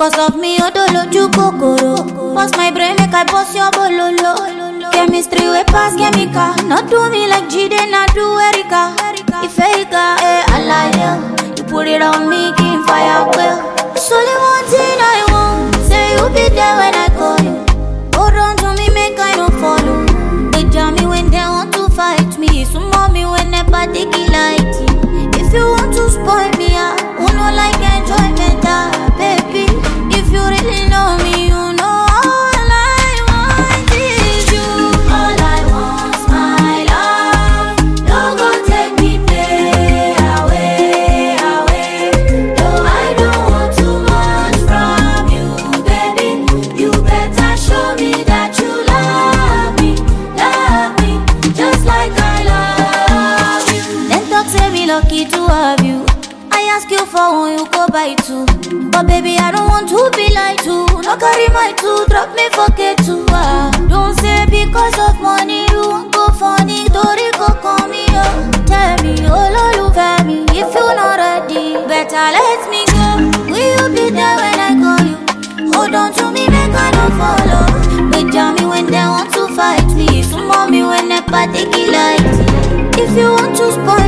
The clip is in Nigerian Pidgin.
Cause of me, odoloju kokoro. Bust my brain, make I bust your bololo. Chemistry we pass chemical. Not do me like Jide, not do Erica. If Erica, I like you. You put it on me, keep fire well. It's only one thing I want. Say you'll be there when I call you. Hold on to me, make I don't follow. They jam me when they want to fight me. So mommy when they party light. If you want to spoil me, I won't no like enjoyment, baby. If you really know me, you know all I want is you. All I want's my love. Don't go take me play away, away. No, I don't want too much from you, baby. You better show me that you love me, just like I love you. Then talk say me lucky to have you. I ask you for one, you go buy two. But baby, I don't want to be like two. No carry my two, drop me forget to. Don't say because of money you won't go funny. Tori go call me up. Tell me, oh Lord, you got me. If you're not ready, better let me go. Will you be there when I call you? Hold on to me, make I don't follow. They jam me when they want to fight me. So mommy when they party light. If you want to spoil